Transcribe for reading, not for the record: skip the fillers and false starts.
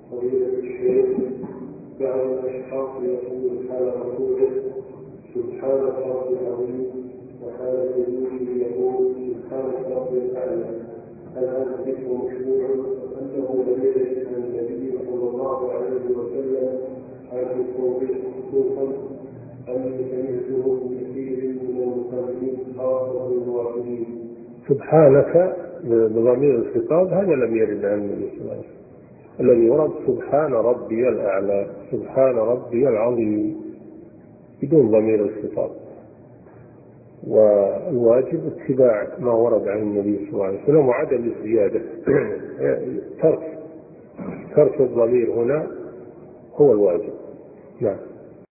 فضيلة الشيخ، بعض الأشخاص يقول حال ركوعه سبحان الله العظيم، وحال سجوده يقول سبحان الله الأعلى، هل هذا الذكر مشروع أنه لم يرد عن النبي صلى الله عليه وسلم على التوفيق خصوصا أم سمعته من كثير من المقلدين خاصة بالمواطنين؟ سبحانك بضمير الخطاب هذا لم يرد عن النبي صلى الله عليه وسلم. الذي ورد سبحان ربي الأعلى، سبحان ربي العظيم، بدون ضمير الخطاب. والواجب اتباع ما ورد عن النبي صلى الله عليه وسلم وعدم الزيادة. ترك الضمير هنا هو الواجب. نعم.